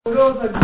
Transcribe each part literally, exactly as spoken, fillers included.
We have one.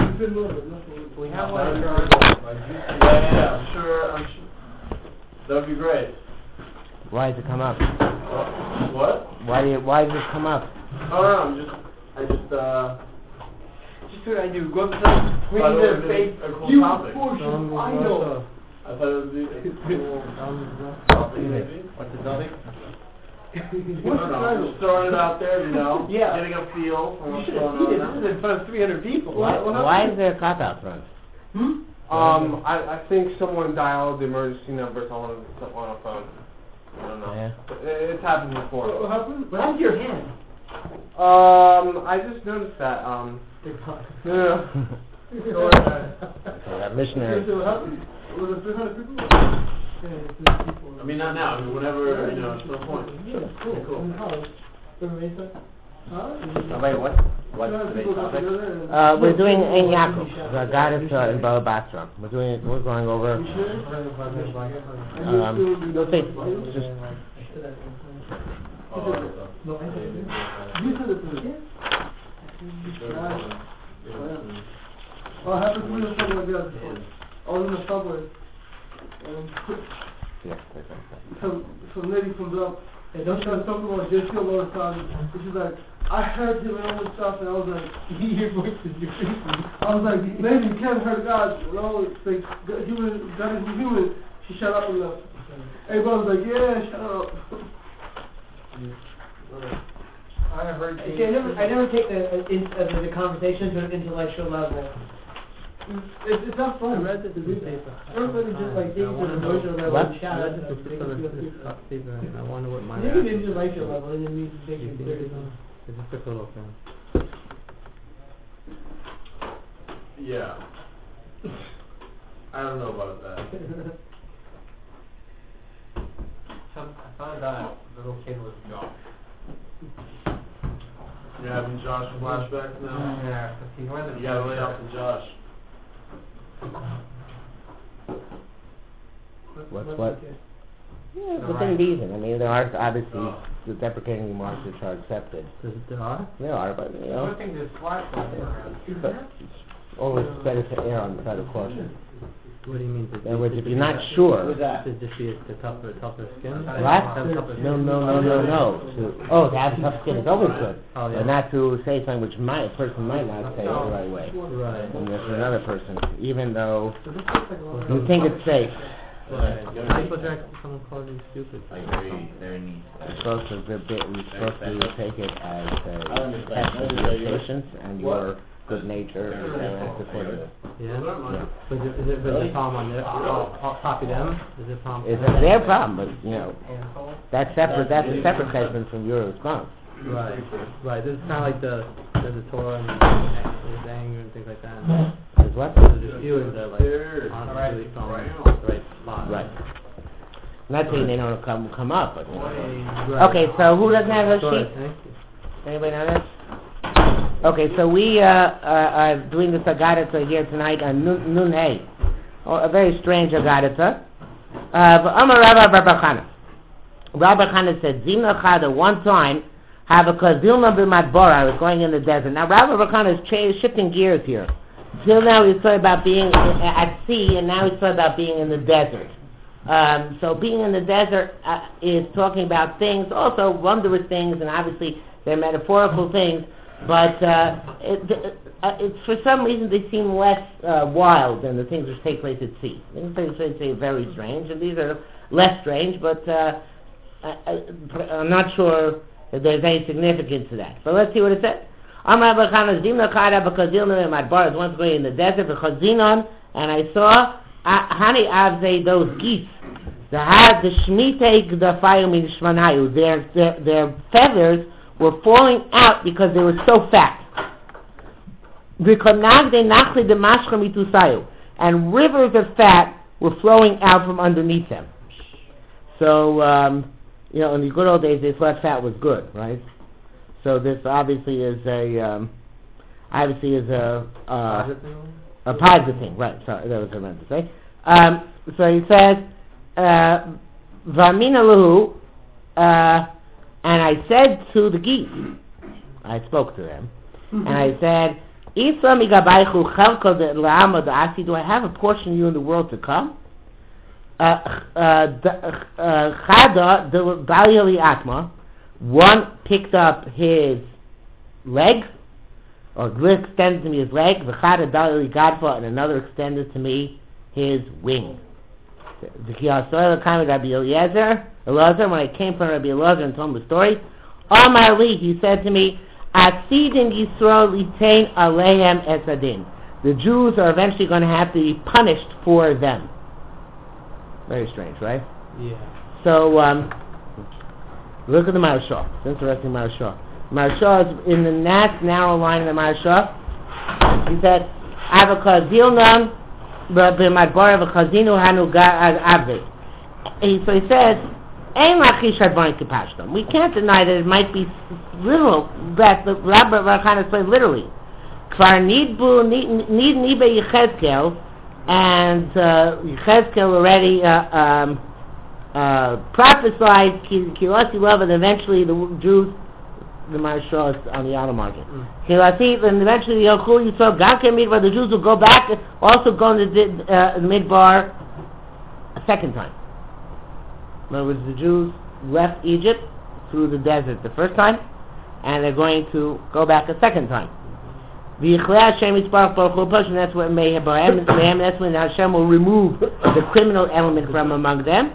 Yeah, yeah, I'm sure, I'm sure. That would be great. Why does it come up? Uh, what? Why do you, why does it come up? Oh, no, I'm just, I just, uh... Just what I do. Go up to them, bring their face. Cool You topic. portion, I know. I thought it would be a cool topic, maybe. What's the topic? What's the title? Just throwing it out there, you know? Yeah. Getting a feel for You what's should going have seen it. on This now. is in front of three hundred people. Why, why is there a cop out front? Hmm? Um, I, I think someone dialed the emergency numbers on on a phone. I don't know. Yeah. It, it's happened before. What happened? What happened to your hand? Um, I just noticed that. Um, no, no. no. Okay, that missionary. What happened? Was it three hundred people? I mean, not now. I mean, whenever, you know, at some point. Yeah, cool. Yeah, cool. In college. Oh, wait, what? What's today's topic? Uh, we're doing Ein Yaakov, the goddess uh, in Baba Basra. We're doing it, we're going over, um, you'll see, just, No, I didn't. You said it to me. Oh, I happened to be in something like that before. I was in the subway. Um, yeah, some, some lady comes up and don't try something about just feel all the time. And she's like, I heard him and all this stuff, and I was like, your voice is your I was like, lady, you can't hurt God. And I was like, human, God is human. She shut up and left. Everybody was like, yeah, shut up. I heard. See, I never, I never take the, in, uh, the conversation to an intellectual level. It's, it's not fun. I read the newspaper. Everybody just like takes it to an emotional level What? and shout I out read to the them. paper and I wonder what my You take it to an intellectual level and then you take it seriously. It's just a little thing. Yeah. I don't know about that. Some, I found out a little kid was Josh. You're having Josh flashbacks now? Yeah, because he went You gotta lay off the Josh. what's what? Yeah, within reason. I mean, there are obviously Oh. the deprecating remarks which are accepted. There are? There are, but, you I know, don't think there's flashbacks around. but it's always better to err on the side of caution. What do you mean? In other words, if you're not sure, To just be a tougher, tougher skin? what? Have tougher No, skin? no, no, no, no. To, oh, to have tough skin is always good. Oh, yeah. But not to say something which might, a person might not say it the right way. Right. And there's another person, even though you think it's safe, Right. How people drink someone calls you stupid? Like very, very neat. you're supposed to, you're supposed to take it as I a understand. test of I your understand. patience and your good nature and supportive. Yeah? But is it, is it, is it problem on their, oh, oh, copy them? Is it problem? It's their problem, but, you know, that's separate, that's a separate judgment from your response. Right, right. This is kind of like the, there's the Torah and there's anger and things like that. Is what? There's a few that like, There. honestly, from the right spot. Right. Not saying they don't come come up, but, you know. Right. Okay, so who doesn't have a Go ahead, sheet? thank you. Anybody know this? Okay, so we uh, uh, are doing this Agadatha here tonight on Nun Nun Hey. Oh, a very strange Agadatha. Uh, but Amar Rabbi Bar Chana. Rabbi Chana said, Zimna Chada, one time, have a Kazilna b'Madbora, I was going in the desert. Now Rabbi Bar Chana is cha- shifting gears here. Till now he's talking about being at sea, and now he's talking about being in the desert. Um, so being in the desert uh, is talking about things, also wondrous things, and obviously they're metaphorical things, but uh, it, uh, it's, for some reason they seem less uh, wild than the things which take place at sea. Things which take place are very strange, and these are less strange, but uh, I, I, I'm not sure that there's any significance to that. But let's see what it says. Amar B'chana Zimna Chada B'Kazilna Madbar is once going in the desert B'Chazinon, and I saw Hani Avzei, those geese. The had the Shmitei the fire min Shmanayu. Their their their feathers were falling out because they were so fat. V'Konag de Nachli de Mashcha Mitusayu, and rivers of fat were flowing out from underneath them. So um, you know, in the good old days, they thought fat was good, right? So this obviously is a um, obviously is a uh, a positive thing, right? Sorry, that was what I meant to say. Um, so he says, "Vamina luhu," uh, and I said to the geese, I spoke to them, and I said, Isa migabaychu chelko de la'ama da'asi, do I have a portion of you in the world to come? Uh, uh, Chada de Bali Atma, one picked up his leg, or extended to me his leg, V'chada Dali Gadfa, and another extended to me his wing. When I came from Rabbi Elazar and told him the story, Amar Li, he said to me, Asidin Yisrael litain aleihem esadin. The Jews are eventually going to have to be punished for them. Very strange, right? Yeah. So, um, look at the Maharshal. It's interesting, Maharshal. Maharshal is in the last narrow line of the Maharshal. He said, Avakazilnam, b'madbar avakazinu hanu avik. So he says, we can't deny that it might be literal, that the Rabbi Rakhan is saying literally. Kvar nidbu nid nibe Yechezkel, and uh, Yechezkel already uh, um, uh, prophesied Kilasi love, and eventually the Jews, the Marshal is on the outer margin. Kilasi, and eventually the Yochul Yisrael Ganke Midbar, the Jews will go back, also go into the uh, Midbar a second time. In other words, the Jews left Egypt through the desert the first time, and they're going to go back a second time. And that's what may have that's when Hashem will remove the criminal element from among them.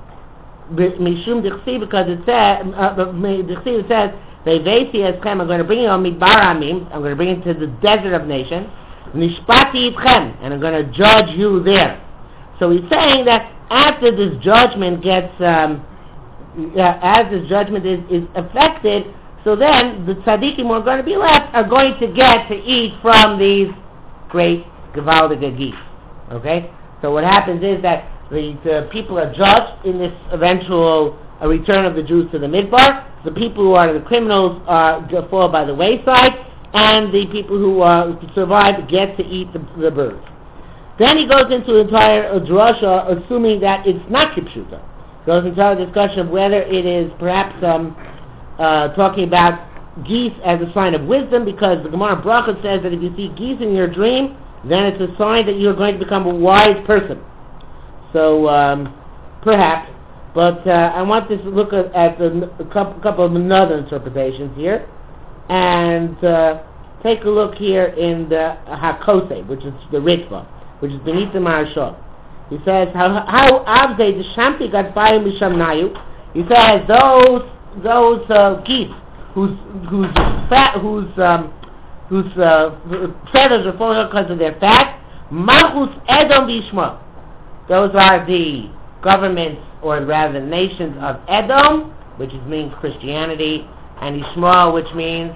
Mishum Dichsi, because it says, it says, I'm going to bring you on Midbar Amim, I'm going to bring you to the desert of nations, Nishpati Itchem, and I'm going to judge you there. So he's saying that after this judgment gets, um, uh, as this judgment is, is affected, so then the tzaddikim who are going to be left are going to get to eat from these great gewaldige geese. Okay? So what happens is that the, the people are judged in this eventual uh, return of the Jews to the Midbar. The people who are the criminals uh, fall by the wayside, and the people who uh, survive get to eat the, the birds. Then he goes into an entire uh, drasha, assuming that it's not kipshuta. Goes into a discussion of whether it is perhaps um, uh, talking about geese as a sign of wisdom, because the Gemara Bracha says that if you see geese in your dream, then it's a sign that you're going to become a wise person. So um, perhaps, but uh, I want to look at, at the, a couple, couple of another interpretations here, and uh, take a look here in the Hakose, which is the Ritva, which is beneath the Maharshal. He says, how Avdei the Shampi got by Mishamnayu. He says, those those uh, geese whose whose fat whose um, whose uh, feathers are falling because of their fat, Mahus Edom Bishma. Those are the governments, or rather the nations of Edom, which is, means Christianity, and Ishmael, which means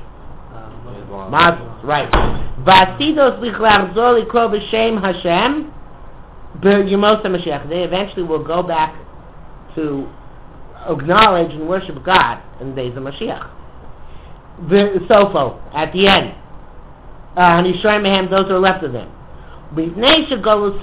um, Muslims, right. Vasidos lichlamzol likro b'shem Hashem b'yemos HaMashiach. They eventually will go back to acknowledge and worship God in the days of Mashiach. The Sofo, at the end. And Yisrael Mehem, those who are left of them. Because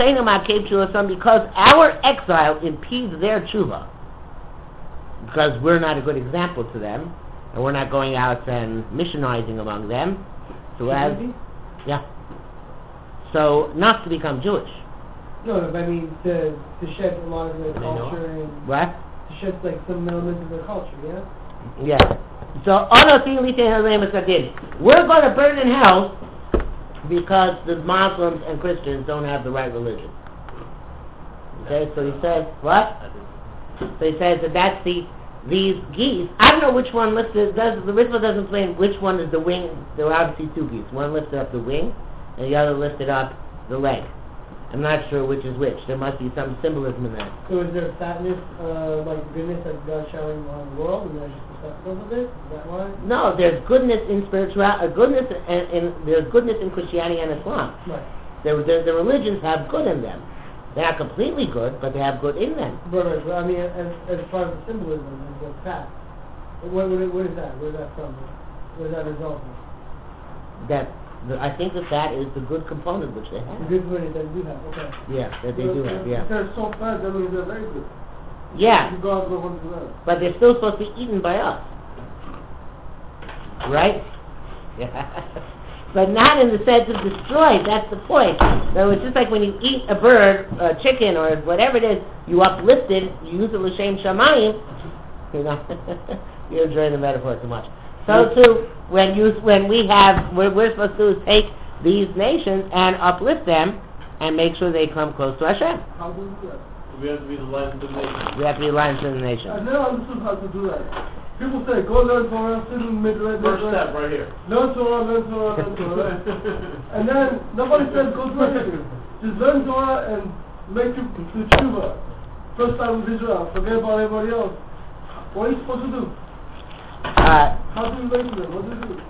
our exile impedes their tshuva. Because we're not a good example to them, and we're not going out and missionizing among them. So as, yeah. So not to become Jewish. No, no, but I mean to to shed a lot of their culture and what? to shed like some elements of their culture, yeah. Yeah. So we're going to burn in hell because the Muslims and Christians don't have the right religion. Okay, so he says what? So he says that that's the these geese. I don't know which one lifted. Does the Ritva doesn't explain which one is the wing? There were obviously two geese. One lifted up the wing, and the other lifted up the leg. I'm not sure which is which. There must be some symbolism in that. So is there fatness, uh, like goodness that God's showering on the world, and they're just susceptible of it? Is that why? No, there's goodness in spirituality. Uh, goodness, and, and there's goodness in Christianity and Islam. Right. There, there, the religions have good in them. They are completely good, but they have good in them. Right, right. But I mean, as as far as the symbolism of the fat, what, what, what is that? Where is that from? Where does that result from? That the, I think that that is the good component which they have. The good component that they do have. Okay. Yeah, that they so, do have. Yeah. If they're so fat, that means they're very good. Yeah. God will want to them. But they're still supposed to be eaten by us, right? Yeah. but not in the sense of destroyed. That's the point. So it's just like when you eat a bird, a chicken, or whatever it is, you uplift it, you use it l'shem shamayim. You know, you're enjoying the metaphor too much. So too, when you when we have, what we're supposed to do is take these nations and uplift them and make sure they come close to Hashem. How do we do that? We have to be the light of the nation. We have to be aligned to the I nation. never understood how to do that. People say, go learn Torah, sit in the middle, First step right here. learn Torah, learn Torah, learn Torah. And then nobody says go do anything. Just learn Torah and make it to tshuva. First time with Israel, forget about everybody else. What are you supposed to do? Uh, How do you make it? What do you do?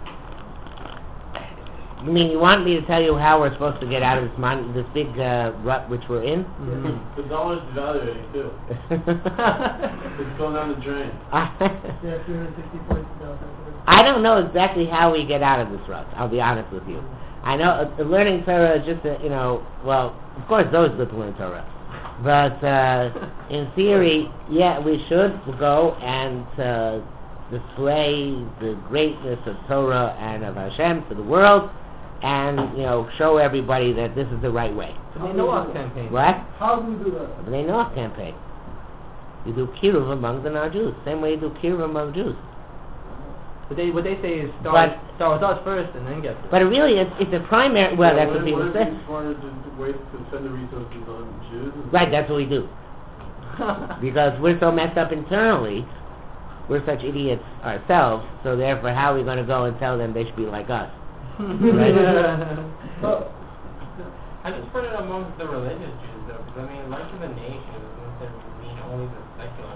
you mean you want me to tell you how we're supposed to get out of this mon- this big uh, rut which we're in? Mm-hmm. The dollar's devaluating too. It's going down the drain. Yeah, three hundred sixty points down. I don't know exactly how we get out of this rut. I'll be honest with you. I know uh, learning Torah is just a, you know, well, of course, it's always good to learn Torah, but uh, in theory, yeah, we should go and uh, display the greatness of Torah and of Hashem to the world, and you know, show everybody that this is the right way. The Noah campaign. What? How do we do that? The Noah campaign. You do kiruv among the non-Jews, same way you do kiruv among Jews. What they what they say is start But- start with us first and then get to But it really, it's, it's a primary. Well, Yeah, that's what would- people would say. it be smarter to, to wait to spend the resources on Jews? Right, that's what we do. Because we're so messed up internally, we're such idiots ourselves, so therefore how are we going to go and tell them they should be like us? But I just put it amongst the religious Jews, though, because I mean, life of the nation doesn't necessarily mean only the secular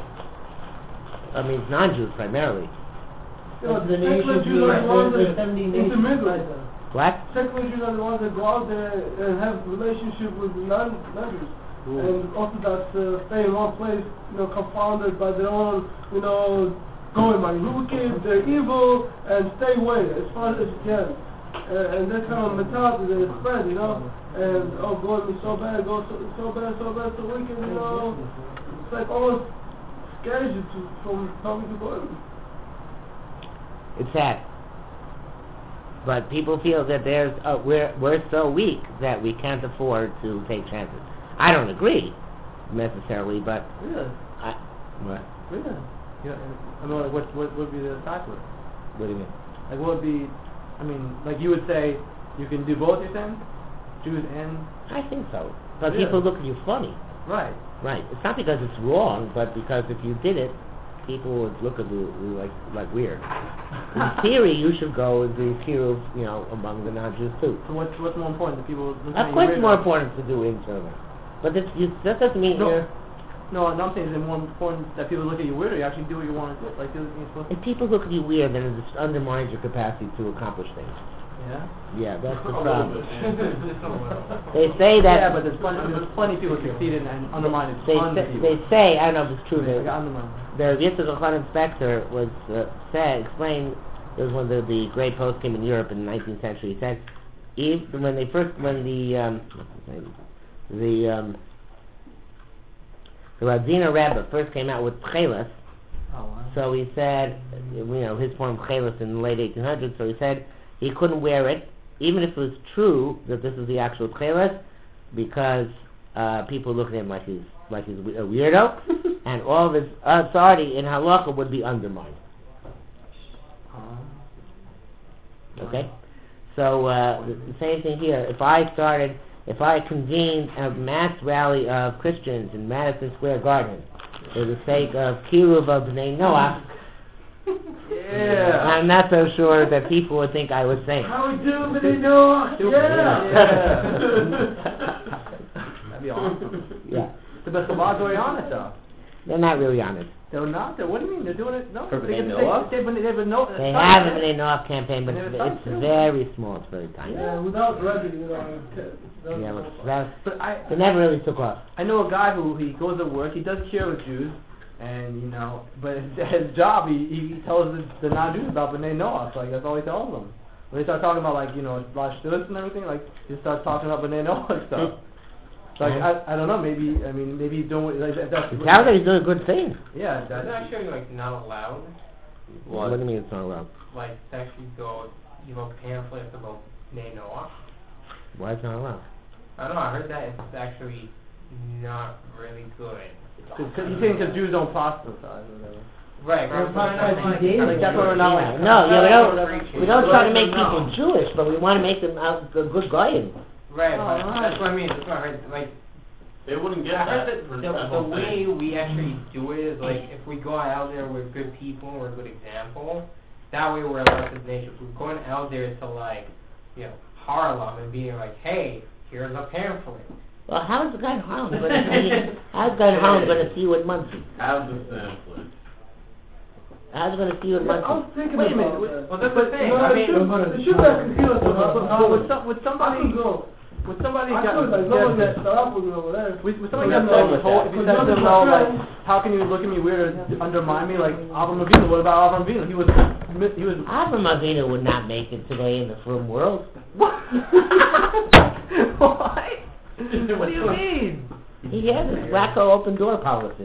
Jews. I mean, non-Jews primarily. you know, The secular nation Jews are the ones Jews, that seventy intermingle. What? Secular Jews are the ones that go out there and have relationship with non non-Jews. And Orthodox uh, stay in one place, you know, confounded by their own, you know, going by wicked, they're evil, and stay away as far as you can. Uh, and that kind of mentality that is spread, you know. And, oh, God is so bad, God so, so bad, so bad, so wicked, you know. It's like almost scares you to, from talking to God. It's sad. But people feel that there's uh, we're we're so weak that we can't afford to take chances. I don't agree necessarily, but Really? I what? Really? Yeah. I mean, like, what what would be the attack with? What do you mean? Like, what would be? I mean, like you would say, you can do both. You're saying, Jews and I think so. But Really? people look at you funny. right. Right. It's not because it's wrong, but because if you did it, people would look at you like like weird. In theory, you should go and do kiruv, you know, among the non-Jews too. So what's what's more important? The people. looking Of at you course, weird? it's more important to do internally. But it's, you, that doesn't mean No. you're... No, no, I'm saying is it more important that people look at you weird, or you actually do what you want to do, like do what you're supposed to. If people look at you weird, then it just undermines your capacity to accomplish things. Yeah. Yeah, that's the A little problem. bit. Just a little. They say that... Yeah, but there's plenty, there's plenty of people who succeeded and undermined They tons say, of people. they say, I don't know if it's true, They the, got undermined. the Yitzhak Elchanan Spector was uh, said, explained, it was one of the, the great posts came in Europe in the nineteenth century. He said, if, when they first, when the, um, what's his name? the, um, the Radzina Rebbe first came out with Tchelis, Oh, wow. so he said, you know, his form of Tchelis in the late eighteen hundreds, so he said he couldn't wear it, even if it was true that this is the actual Tchelis, because uh, people look at him like he's like he's a weirdo, and all of his authority in halacha would be undermined. Okay, so uh, the, the same thing here. If I started, if I convened a mass rally of Christians in Madison Square Garden for the sake of kiruv of Bnei Noach, Yeah. I'm not so sure that people would think I was saying. How we do, but they know, yeah. That'd be awesome. Yeah, The best of odds are honest though. they're not really honest. They're not. They're, what do you mean? They're doing it. No. For they, Bnei they, Noach? They, they, they, they, no, They it's have a not- Bnei Noach campaign, but They it's, have a it's site, too. very small. It's very tiny. Yeah, without ready, you know. it- it- Yeah, look, that, But I, it never really took off. I know a guy who he goes to work. He does cure with Jews, and you know, but his, his job, he, he tells the, the non-Jews about Bnei Noach. Like that's all he tells them. When they start talking about like you know Rosh Hashanah and everything, like he starts talking about Bnei Noach stuff. So, like I, I don't know. Maybe I mean maybe he's doing like if that's It sounds like he's doing a good thing. yeah. It's That's, actually like not allowed, What do you mean it's not allowed? like to actually go you know, pamphlets about Bnei Noah. Why is it not allowed? I don't know, I heard that it's actually not really good. Because you're saying because Jews don't proselytize or whatever. Right, Well, right, proselytize right. he did. Like that's why we're not Yeah, like no, yeah, we don't. preaching. We don't try to make No. people Jewish, but we want to make them out good good goyim. Right, Oh, but right. that's what I mean, that's what I heard, like, They wouldn't get I heard that. that for the, that the whole way thing. we actually do it is, like, if we go out there with good people and we're a good example, that way we're a blessed nation. If we're going out there to, like, you know, Harlem and being like, hey, here's a pamphlet. Well, how's the guy in Harlem going to see? How's the guy in Harlem going to see you at Muncie? Have the pamphlet. How's he going to see you at Yeah, I was Muncie? thinking Wait a about minute, that. Well, that's the thing. No, I it mean, should, it should be a computer to But, us. but with, some, with I somebody, could go. with somebody I got, could, like, no one get- gets set up with me over there. with, with somebody Yeah, got no, so told, if you said to them, oh, like, how can you look at me weird or undermine me? Like Avram Avinu, what about Avram Avinu? He was, he was. Avram Avinu would not make it today in the frum world. What? What? What do you mean? He has his Rocco open door policy.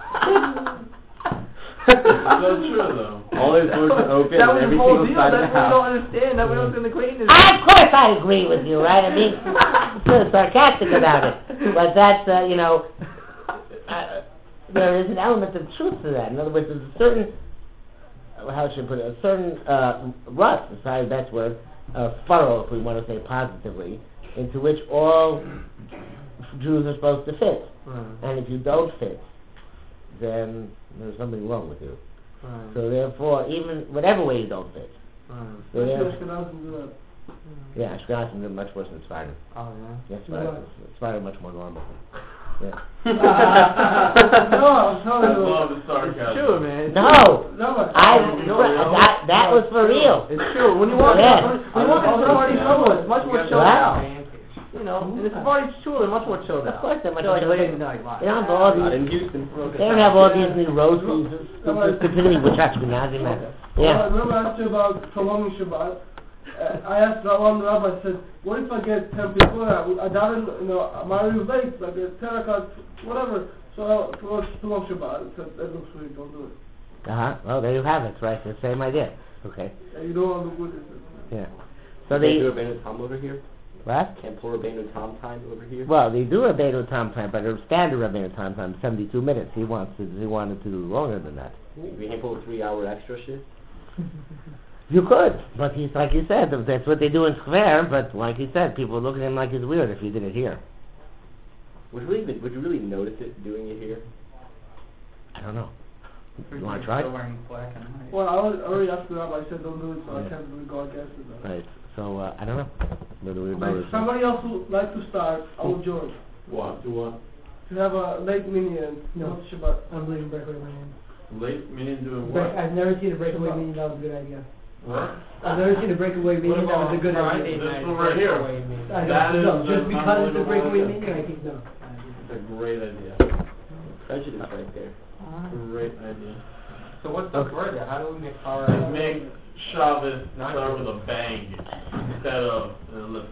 It's so true, though. All his doors are open That and was every the whole single deal. side of That's the what we don't house. understand. That we don't understand the greatness. Of course I agree with you, right? I mean, I'm sarcastic about it. But that's, uh, you know, uh, there is an element of truth to that. In other words, there's a certain, how should I put it, a certain uh, rust, is probably the best word, uh, furrow, if we want to say positively, into which all Jews are supposed to fit. Right. And if you don't fit, then there's something wrong with you. Right. So therefore, even whatever way you don't fit, Right. so Especially therefore, Ashkenazim do that. yeah, Ashkenazim are much worse than Sfardim. Oh yeah. Yes, Sfardim Sfardim much more normal. Yeah. No, I'm I telling you. love the It's sarcasm. true, man. It's No, No, but- I No, no, that that was for real. It's true. When you walk Yeah. when you walk into Sephardi shul, it's much more chilled What? out. You know, in the Sephardi shul, they're much more chilled Of out. course, they're much They're like more late chilled night. They don't have all Not these. in Houston. They don't have all these new roses, specifically with Ashkenazim. man. Well, I Yeah. remember I asked you about prolonging Shabbat. Uh, I asked one rabbi, I said, what if I get ten people? I, I doubt, you know, my real late, like a ten o'clock, whatever. So I prolong prolong Shabbat. I said, that looks sweet, don't do it. Uh huh. Well, there you have it. Right, the same idea. Okay. And you don't want to look good. Yeah. So Can't do they Rabbeinu Tam over here? what? Can't pull Rabbeinu Tam time over here? Well, they do Rabbeinu Tam time, but a standard Rabbeinu Tam time, seventy-two minutes. He wants to, he wanted to do longer than that. We can't pull a three hour extra shift? You could, but he's like you said, that's what they do in Square. But like you said, people look at him like he's weird if you did it here. Would you really, would you really notice it doing it here? I don't know. You want to try? Still wearing black and white. Well, I was- already asked the rabbi, I said, don't do it, so Yeah. I can't really go against it. Though. Right. So uh, I don't know. Whether we But notice if it. somebody else would like to start, I will join. What? Do what? To have a late minyan, No. not Shabbat. I'm leaving breakaway meeting. Late meaning doing Break, what? I've never seen a breakaway meeting. That was a good idea. What? I've never seen a breakaway What meeting. That was about a good Friday idea. This night one right here. breakaway meeting? I That don't know. is Just an because it's a unbelievable breakaway idea. meeting, I think no. It's a great idea. Prejudice right there. Great idea. So what's the word? How do we make our... Just make Shabbos start with a bang instead of a lift.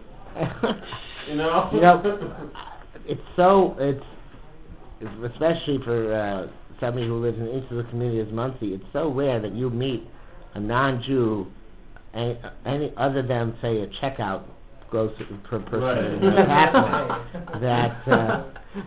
You know? You know, it's so it's, it's especially for uh, somebody who lives in the insular community as Muncie. It's so rare that you meet a non-Jew, any, any other than say a checkout gross per person Right. in Manhattan, that uh,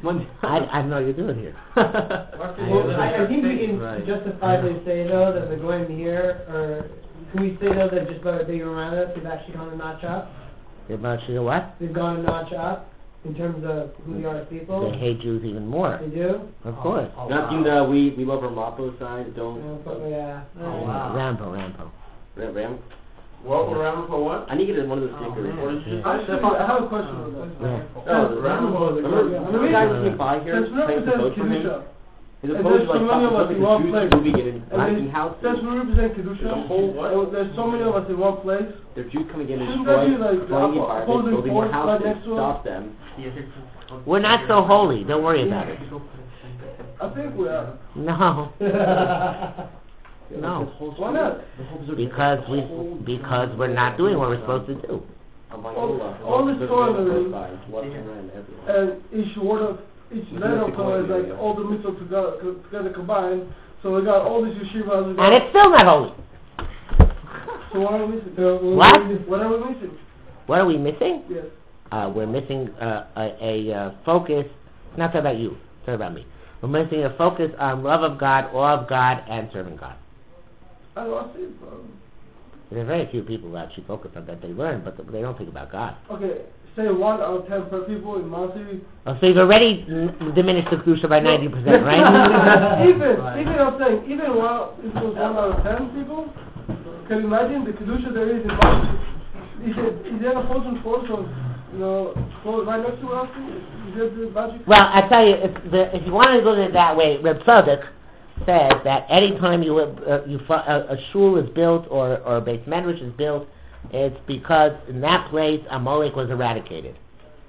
I I know you do it here. What's the- Well, I, I think we can Right. justifiably say though that the going here, or can we say though that just by being around us, they've actually gone to notch up? They're about you know what? They've gone to notch up in terms of who they are as people. They hate Jews even more. They do. Of course. Oh, Not seen wow. the we we love our Mapo signs, Yeah, don't but, yeah. Oh, Yeah, wow. Rambo, Rambo. Ram, Ram. What were Rambo for what? I need to get one of those Oh, stickers. man. What did you Yeah. say? Actually, I have a question on that. Yeah. Oh, the Rambo. Remember, remember the guy who came by here Since we playing the represent boat for him? Kedusha, His and opponent there's was so like many of us fucking in one Jews place, moving in and lacking then- houses. since we represent Kedusha, The whole what? uh, there's so many of us in one place. They're Jews coming in and Shouldn't that be destroying, like destroying the oppo- environment, opposing building more force right houses, next to us? stop them. We're not so holy. Don't worry about it. I think we are. No, no. Why not? Because we because we're not doing what we're supposed to do. All- all this toilet everywhere. And each word of each letter of Torah is like all the mitzvot together, together combined. So we got all these yeshivas. we got- And it's still not holy. So what are we missing? So, What? What are we missing? What are we missing? Yes. Uh, we're missing uh, a, a uh, focus. Not talking about you. Talking about me. We're missing a focus on love of God, awe of God, and serving God. I don't see it, bro. There are very few people who actually focus on that. They learn, but they don't think about God. Okay, say one out of ten per people in Mount City. Oh, so you've already n- diminished the Kedusha by ninety percent, right? even, even I'm saying, even one, if it was one out of ten people, can you imagine the Kedusha there is in Mount City? Is it, is there a Fulton Force on, you know, close right next to us? Is there the magic? Well, I tell you, if, the, if you want to look at it that way, Reb Tzadok says that any time you uh, you a, a shul is built or or a Beit Medrash is built, it's because in that place Amalek was eradicated.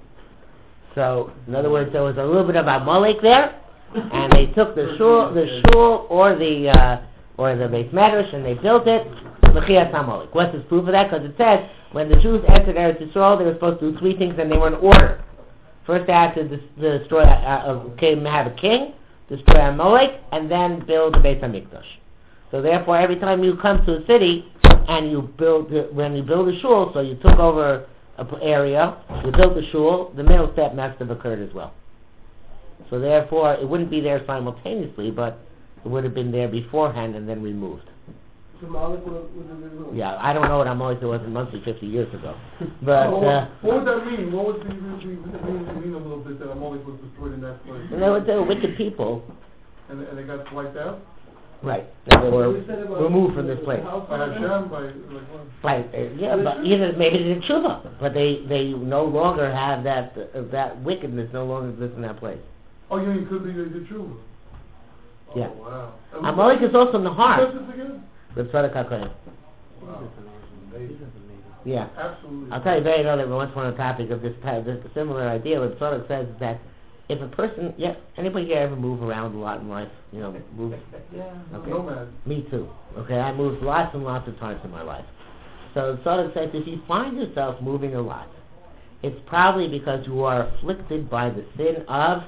So, in other words, there was a little bit of Amalek there, and they took the shul, the shul or the uh, or the Beit Medrash, and they built it. L'chias Amalek. What's the proof of that? Because it says when the Jews entered Eretz Yisrael, they were supposed to do three things, and they were in order. First, they had to dis- destroy, uh, came have a king, destroy Amalek, and then build the Beit HaMikdash. So therefore, every time you come to a city and you build, when you build a shul, so you took over an area, you built a shul, the middle step must have occurred as well. So therefore, it wouldn't be there simultaneously, but it would have been there beforehand and then removed. So Malik would would have been removed. Yeah, I don't know what Amalek was in Muncie fifty years ago. But, So uh, what would that mean? What would the, the, the mean, mean a little bit that Amalek was destroyed in that place? and they were, they were wicked people. And, and they got wiped out? Right. And they were We said about removed from the- this the place. house By fire? Hashem? By, like what? Right. Uh, yeah, but either maybe they did tshuva, but they, they no longer have that uh, that wickedness no longer exists in that place. Oh, you mean could be they did true? Oh, Yeah. wow. And Amalek is also in the who heart. says this again? Reb Tzadok HaKohen. Wow. Yeah. Absolutely. I'll tell you very early once we're on the topic of this, type, this similar idea. What Tzadok says is that if a person, yeah, anybody here ever move around a lot in life? You know, move. Yeah. Okay. Nomad. Me too. Okay, I moved lots and lots of times in my life. So Tzadok says if you find yourself moving a lot, it's probably because you are afflicted by the sin of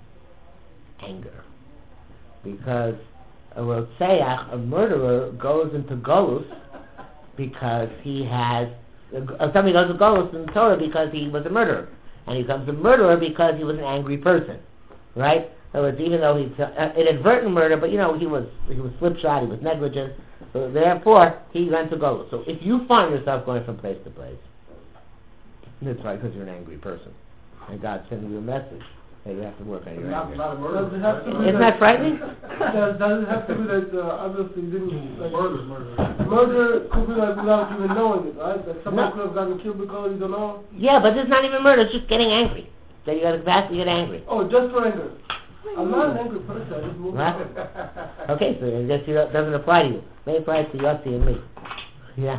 anger. Because a rotzeach, a murderer, goes into golus because he has, uh, somebody goes to golus in the Torah because he was a murderer. And he becomes a murderer because he was an angry person. Right? So it's even though he's uh, inadvertent murder, but you know, he was he was slipshod, he was negligent. So therefore, he went to golus. So if you find yourself going from place to place, that's right, because you're an angry person. And God sends you a message that you have to work on your Not, anger. not a murder. Does it have to be Isn't that frightening? Does, does it have to be that uh, obviously you didn't like Murder, murder. murder could be like without even knowing it, right? That somebody No. could have gotten killed because you don't know. Yeah, but it's not even murder, it's just getting angry. That you got to capacity to get angry. Oh, just for anger. I'm not an angry person. I just move What? on. Okay, so I guess it doesn't apply to you. It may apply to Yossi and me. Yeah.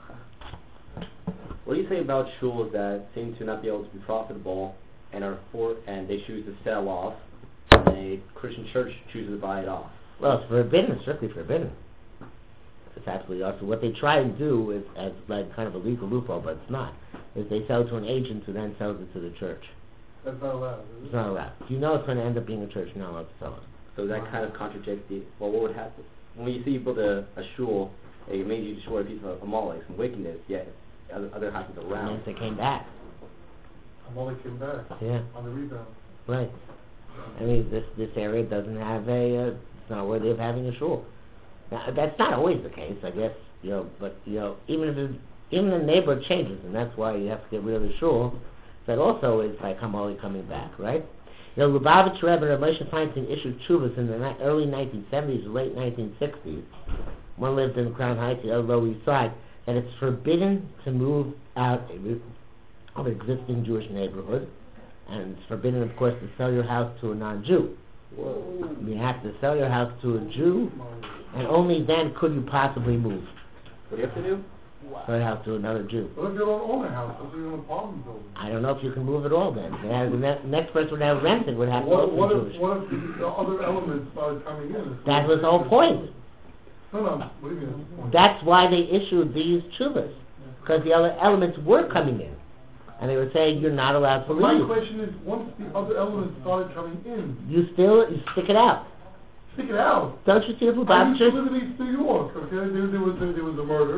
What do you say about shuls that seem to not be able to be profitable and are for and they choose to sell off, and a Christian church chooses to buy it off? Well, it's forbidden, it's strictly forbidden. It's absolutely awesome. What they try and do is, as like kind of a legal loophole, but it's not, is they sell to an agent who then sells it to the church. That's not allowed. Is It's it? not allowed. You know it's going to end up being a church, you're not allowed to sell it. So that kind of contradicts the, well, what would happen? When you see you build a, a shul, it made you destroy a piece of Amalek, some wickedness, yet other, other happens And around. then they came back. Amalek came back Yeah, on the rebound. right. I mean, this this area doesn't have a, uh, it's not worthy of having a shul. Now, that's not always the case, I guess, you know, but, you know, even if it's, even the neighborhood changes, and that's why you have to get rid of the shul, that also is like Amalek coming back, right? You know, Lubavitch Rebbe and Moshe Feinstein issued tshuvas in the ni- early nineteen seventies or late nineteen sixties. One lived in Crown Heights, the other Lower East Side, and it's forbidden to move out of an existing Jewish neighborhood, and it's forbidden, of course, to sell your house to a non-Jew. You have to sell your house to a Jew, and only then could you possibly move. What do you have to do? Sell your house to another Jew. What if you don't own a house? What if you own an apartment building? I don't know if you can move at all then. They have, the ne- next person would have rented would have to What, also what be if Jewish. what if the other elements started coming in? That was the whole point. No, no. What do you mean? That's the point. That's why they issued these tshuvas, because the other elements were coming in, and they were saying you're not allowed to But my leave. question is, once the other elements started coming in, You still you stick it out. stick it out. Don't you see the I used Lubavitchers? to live in East New York. Okay, there, there was a, there was a murder.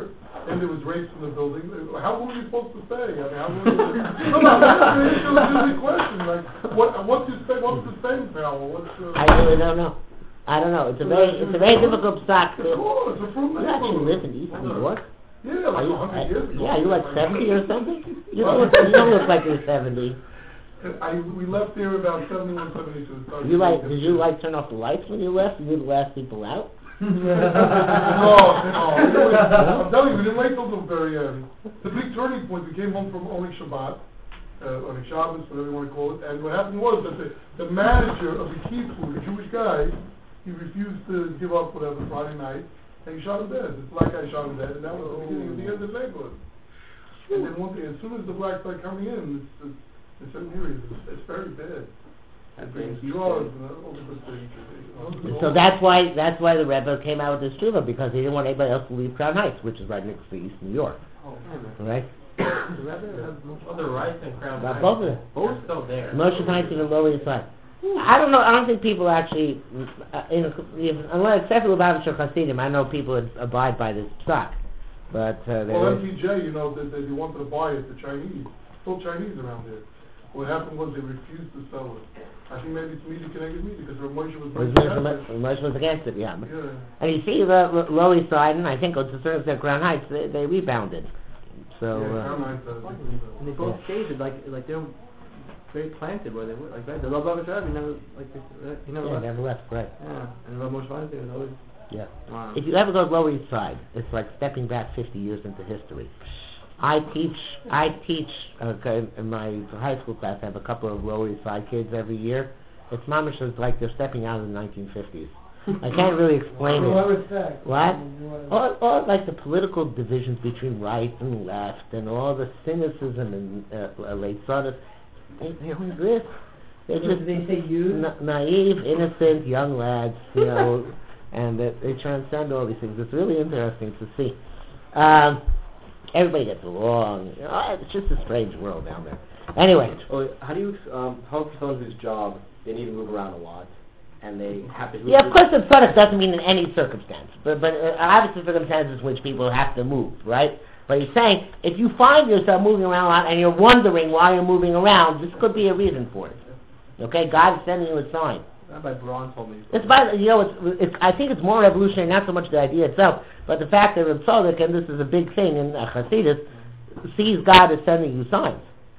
and there was rapes in the building. How long were you supposed to stay? I mean, how long was it? No, no, that's an issue, a question. Like, what, what's the stay, what's the staying power? What's the... I really don't know. I don't know. It's a very, it's a very difficult stock to... Of course, it's a fruit You actually live in East New York? Yeah, like Are you, a hundred I, years ago. yeah, you like seventy or something? You don't look, you don't look like you're seventy. I, we left there about seventy-one, seventy-two. So You like, did you like turn off the lights when you left? You did the last people out? no, no. I'm telling you, we didn't wait till the very end. The big turning point, we came home from Onik Shabbat, uh, Onik Shabbos, whatever you want to call it, and what happened was that the, the manager of the kibbutz, a Jewish guy, he refused to give up whatever Friday night, and he shot him dead. This black guy shot him dead, and that was the beginning of the end of the neighborhood. And then one day, as soon as the blacks started coming in, it's, it's, in certain areas, it's, it's very bad. It brings drugs and all the things. So that's why that's why the Rebbe came out with this tshuva, because he didn't want anybody else to leave Crown Heights, which is right next to East New York. Oh, Right? the Rebbe has other rights in Crown But Heights. both of them. Both still there. Moshe Heights and the Lower East Side. I don't know. I don't think people actually, uh, in, if, unless except for Lubavitcher Hasidim, I know people would abide by this stock. But uh, well, there M T J, you know, they, they wanted to buy it, the Chinese. Still Chinese around there. What happened was they refused to sell it. I think maybe it's media connected media because Moshe was was against it. Moshe was against it, yeah. Yeah. And you see the Lower East Side, and I think to a certain extent Crown Heights, they, they rebounded. So. Yeah, Uh, Crown Heights, uh, And they both stayed like like they're very planted where they were. Like right, the Lubavitch Rebbe, he never like he never yeah, left. never left, right. Yeah, and Rav Moshe Feinstein was always. Yeah. Wow. If you ever go to Lower East Side, it's like stepping back fifty years into history. I teach, I teach, okay, in my high school class, I have a couple of Lower East Side kids every year. It's mamish is like they're stepping out of the nineteen fifties. I can't really explain In what it. respect? What? In what- All, all like the political divisions between right and left, and all the cynicism and uh, late sonnets. They, they don't exist. They're So just do they say you? na- naive, innocent young lads, you know, and they, they transcend all these things. It's really interesting to see. Um, everybody gets along. You know, it's just a strange world down there. Anyway, Oh, how do you um, how for someone whose job they need to move around a lot, and they have to? yeah, of course, the product doesn't mean in any circumstance, but but uh, obviously circumstances in which people have to move, right? But he's saying if you find yourself moving around a lot and you're wondering why you're moving around, this could be a reason for it. Okay, God is sending you a sign. Rabbi Braun told me. It's by you know, it's, it's I think it's more revolutionary, not so much the idea itself, but the fact that Reb Tzadok, and this is a big thing in uh, Hasidus, sees God as sending you signs.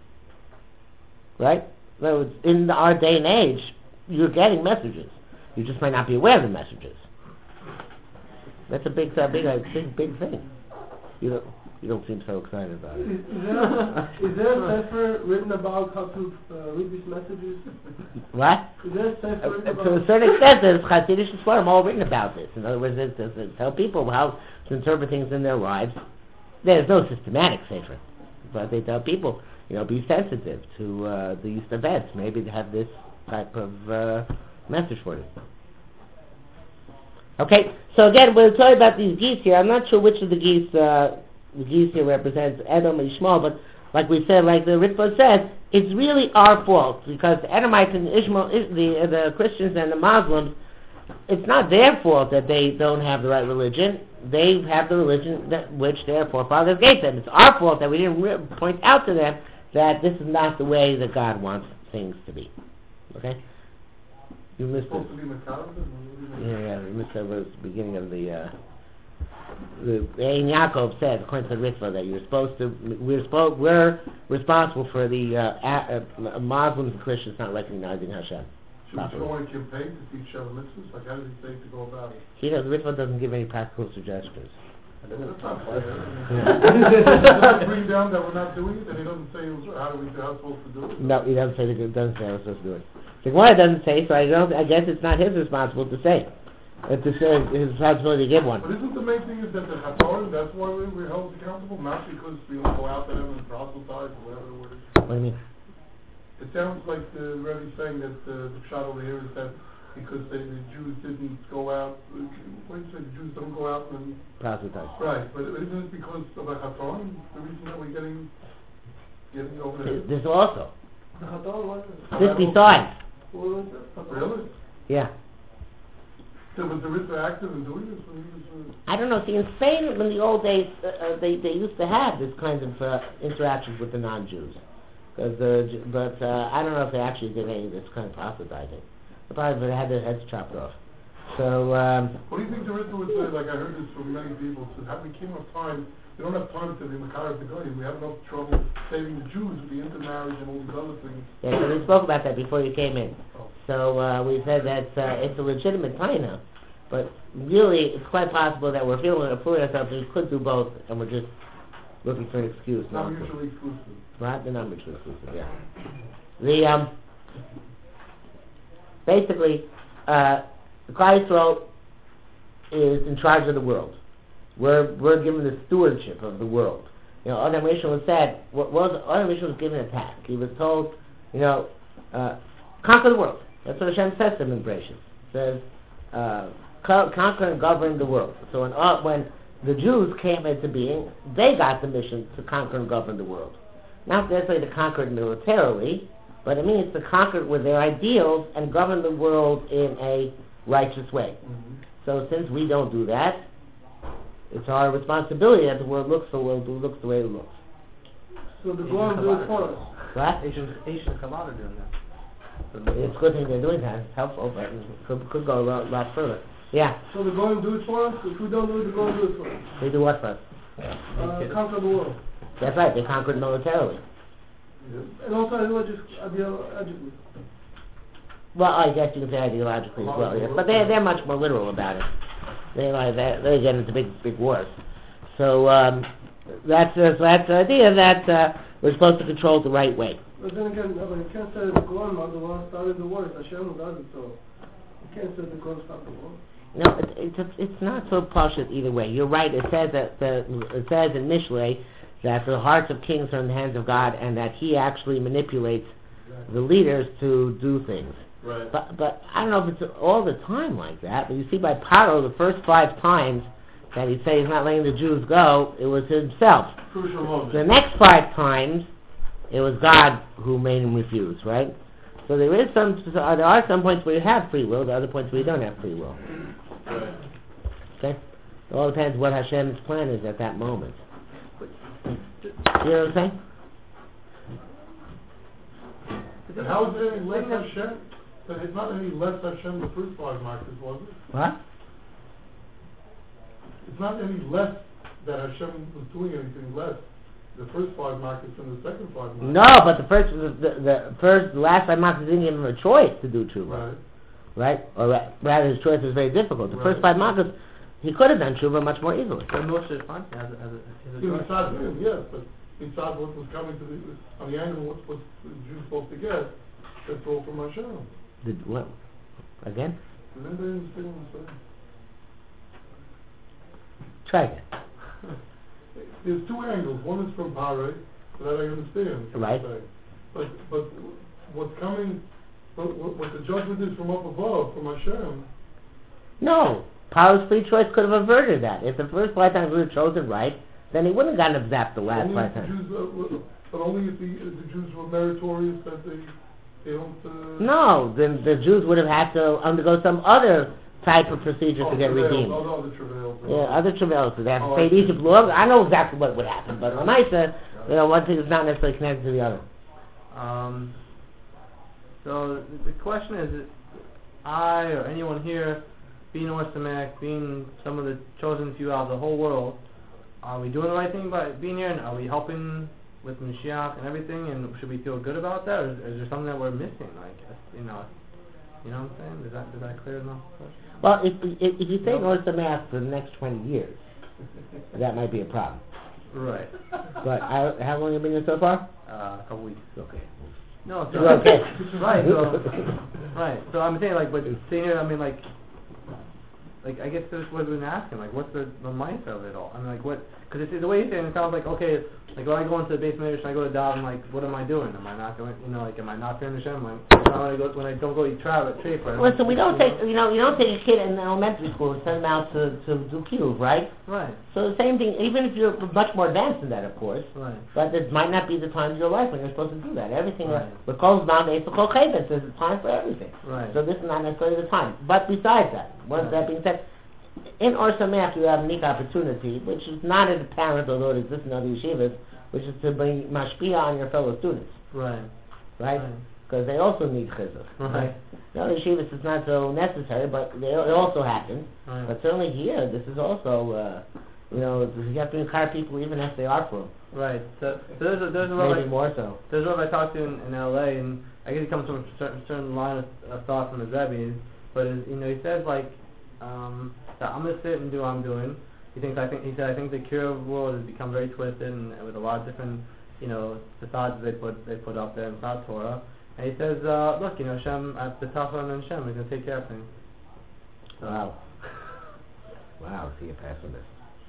Right? In other words, in our day and age, you're getting messages. You just might not be aware of the messages. That's a big, uh, big, uh, big, big thing. You don't, you don't seem so excited about Is, it. is there is there a sefer written about how to uh, read these messages? What? Is there a Uh, sefer written uh, about? to a certain extent, there's Hasidic Sfarim all written about this. In other words, it's, it's, it's tell people how to interpret things in their lives. There's no systematic sefer, but they tell people, you know, be sensitive to uh, these events. Maybe to have this type of uh, message for you. Okay, so again, we're talking about these geese here. I'm not sure which of the geese uh, the geese here represents Edom and Ishmael, but like we said, like the Ritva said, it's really our fault because the Edomites and Ishmael, the the Christians and the Muslims, it's not their fault that they don't have the right religion. They have the religion that which their forefathers gave them. It's our fault that we didn't re- point out to them that this is not the way that God wants things to be. Okay? You missed it. Supposed to be Macabre? Yeah, yeah, you missed the beginning of the. Uh, the Ein Yaakov said, according to the Ritva, that you're supposed to. We're supposed. We're responsible for the uh, a, uh, Muslims and Christians not recognizing Hashem. Should we go on a campaign to teach Shabbat mitzvahs? Like, how does he say to go about it? He does. Ritva doesn't give any practical suggestions. That's not fair. He doesn't bring down that we're not doing it, and he doesn't say how do we how we're supposed to do it. No, he doesn't say. It doesn't say how we're supposed to do it. The Gemara doesn't say, so I don't. I guess it's not his responsibility to say. It's his, his responsibility to give one. But isn't the main thing is that the Hatorim, that's why we, we're held accountable, not because we don't go out to them and proselytize or whatever the word is. What do you mean? It sounds like the Rebbe saying that uh, the shot over here is that because they, the Jews didn't go out, what do you say, the Jews don't go out and... Proselytize. Right, but isn't it because of the Hatorim, the reason that we're getting, getting over there? This also. The Hadar was This besides. What was it? Really? Yeah. So was the Ritva active in doing this when he was? Uh, I don't know. See, in Spain, in the old days, uh, uh, they they used to have this kind of uh, interactions with the non-Jews. Cause, uh, J- but uh, I don't know if they actually did any of this kind of proselytizing. They probably had their heads chopped off. So. Um, what do you think the Ritva would say? Like I heard this from many people. So have we came enough time? We don't have time to be Makar the Goyim. We have enough trouble saving the Jews with the intermarriage and all these other things. Yeah, so we spoke about that before you came in. So uh, we said that uh, it's a legitimate taina, but really it's quite possible that we're feeling fooling ourselves and we could do both, and we're just looking for an excuse. Not not mutually exclusive. Right, they're not mutually exclusive. Yeah. The um, basically, uh, the Klal Yisrael is in charge of the world. We're we're given the stewardship of the world. You know, Adam Rishon was said. What was Adam Rishon was given a task. He was told, you know, uh, conquer the world. That's what Hashem says to him in Bereshit. It says, uh, co- conquer and govern the world. So when uh, when the Jews came into being, they got the mission to conquer and govern the world. Not necessarily to conquer it militarily, but it means to conquer it with their ideals and govern the world in a righteous way. Mm-hmm. So since we don't do that, it's our responsibility that the world looks the world looks the way it looks. So the Goyim do it for us. What? Asian Asian Kabbalah are doing that. It's a good thing they're doing that. It's helpful, but it could, could go a lot, lot further. Yeah. So the Goyim do it for us? If we don't do it, the Goyim do it for us. They do what for us? Uh, conquer the world. That's right. They conquered militarily. And also ideologically. ideologically. Well, I guess you could say ideologically as well. Yes, but they're they're much more literal about it. They like they they get into big big wars. So um, that's uh, so that's the idea that uh, we're supposed to control it the right way. But then again, no, but you can't say the Goyim are the ones started the war. It's Hashem who does it. So you can't say the Goyim started the war. No, it, it's it's not so partial either way. You're right. It says that the it says initially that the hearts of kings are in the hands of God, and that He actually manipulates the leaders to do things. Right. But but I don't know if it's all the time like that. But you see, by Paro, the first five times that he said he's not letting the Jews go, it was himself. Crucial moment. The next five times, it was God who made him refuse. Right. So there is some. So there are some points where you have free will. There are other points where you don't have free will. Right. Okay. It all depends what Hashem's plan is at that moment. You know what I'm saying? And how is it any less Hashem? But it's not any less Hashem the first five markers, was it? What? It's not any less that Hashem was doing anything less the first five markers than the second five markers. No, but the first, the, the, the first, the last five markers didn't give him a choice to do tshuva. Right. Right? Or ra- rather, his choice was very difficult. The Right. first five markers, he could have done tshuva much more easily. But Moshe is fine. Has a, has a, has a Yeah, choice. inside him, yes, but inside what was coming to the, on the angle what was the Jews supposed to get, that's all from Hashem. Did what? Again? Does anybody understand what I'm saying? Try again. There's two angles. One is from Pare, so that I understand. what Right. you're saying. But but what's coming, what, what, what the judgment is from up above, from Hashem. No. Paro's free choice could have averted that. If the first five times would have chosen right, then he wouldn't have gotten zapped the last only five if the times. Jews, uh, were- but only if the, if the Jews were meritorious that they they don't. Uh, No, then the Jews would have had to undergo some other type of procedure oh, to get travails, redeemed. Other, other travails. Yeah, other travails. They have to Oh, pay I see. Egypt law. I know exactly what would happen, but when I said, you know, one thing is not necessarily connected to the other. Um, so the the question is, is I or anyone here, being Or Samek, being some of the chosen few out of the whole world, are we doing the right thing by being here? And are we helping with Mashiach and everything? And should we feel good about that, or is, is there something that we're missing? Like, you know, you know what I'm saying? Is that is that clear enough? Well, if, if, if you think North the math for the next twenty years, that might be a problem. Right. But I, how long have you been here so far? Uh, a couple weeks. Okay. No, so You're okay. right. So, right. So I'm saying, like, but sitting here, I mean, like, like I guess that's what we've been asking. Like, what's the the mindset of it all? I mean, like, what Because the way he's saying it sounds like, okay, like when I go into the base measure, should I go to daven, like, what am I doing? Am I not going, you know, like, am I not fearing Hashem? When, when I go, when I don't go eat travel, trade for it. Listen, we don't take, you know, you don't take a kid in elementary school and send him out to, to do kiruv, right? Right. So the same thing, even if you're much more advanced than that, of course. Right. But it might not be the time of your life when you're supposed to do that. Everything, Right. what goes down, there's a time for everything. Right. So this is not necessarily the time. But besides that, once Right. that being said, in Or Sameach you have a unique opportunity, which is not as apparent, although it exists in other yeshivas, which is to bring mashpia on your fellow students, Right. right? Right. Because they also need chizuk. Right. In other yeshivas it's not so necessary, but they, it also happens. Right. But certainly here, this is also, uh, you know, you have to encourage people even if they are from. Right. So, so there's a there's a Maybe rabbi, more so. there's a rabbi I talked to in, in L A, and I guess he comes from a certain, certain line of, of thought from his Rebbe, but is, you know he says like um, that I'm gonna sit and do what I'm doing. He thinks I think he said I think the kiruv world has become very twisted and with a lot of different you know facades they put they put up there inside Torah. And he says, uh, look, you know, Hashem at the top of Hashem is gonna take care of things. Wow. Wow, see a pessimist.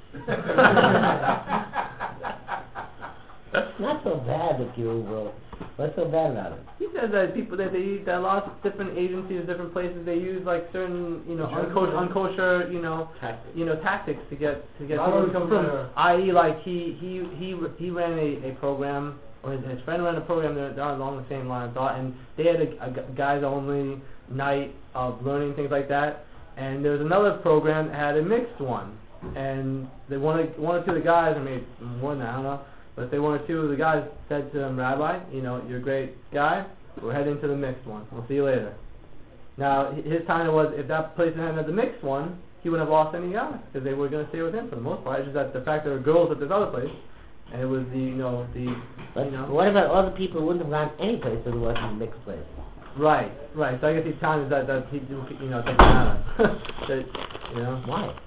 Not so bad if you will. What's so bad about it? He says that people that they use that a lot of different agencies, different places, they use like certain you know unkosher, unkosher you know Tactics. you know tactics to get to get Not people to only come from from. there. that is, like he he he he ran a, a program, or his, his friend ran a program that are along the same line of thought, and they had a, a gu- guys only night of learning things like that, and there was another program that had a mixed one, and they one of, one or two of the guys, I mean more than that, I don't know. But they one or two of the guys said to him, Rabbi, you know, you're a great guy. We're heading to the mixed one. We'll see you later. Now, h- his time was, if that place hadn't had the mixed one, he wouldn't have lost any guys because they were going to stay with him for the most part. It's just that the fact there were girls at this other place, and it was the, you know, the, But you know. what about all the people who wouldn't have gone any place if it wasn't a mixed place? Right, right. So I guess his time is that, that he, you know, doesn't matter. that, you know. Why?